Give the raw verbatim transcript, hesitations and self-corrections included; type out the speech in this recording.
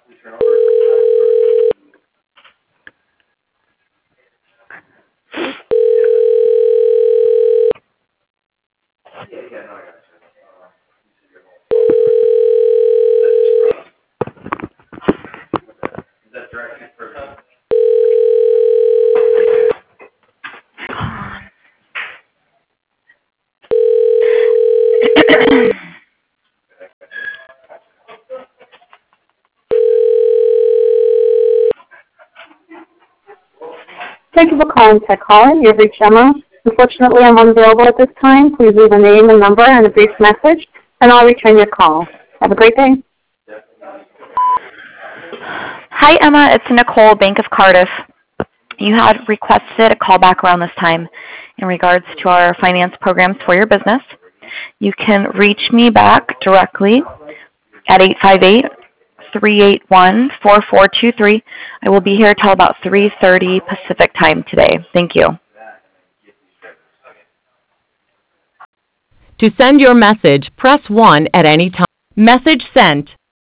Thank you for calling Tech Calling. You've reached Emma. Unfortunately, I'm unavailable at this time. Please leave a name and number and a brief message, and I'll return your call. Have a great day. Hi, Emma. It's Nicole, Bank of Cardiff. You had requested a call back around this time in regards to our finance programs for your business. You can reach me back directly at eight five eight, three eight one, four four two three. I will be here till about three thirty Pacific time today. Thank you. To send your message, press one at any time. Message sent.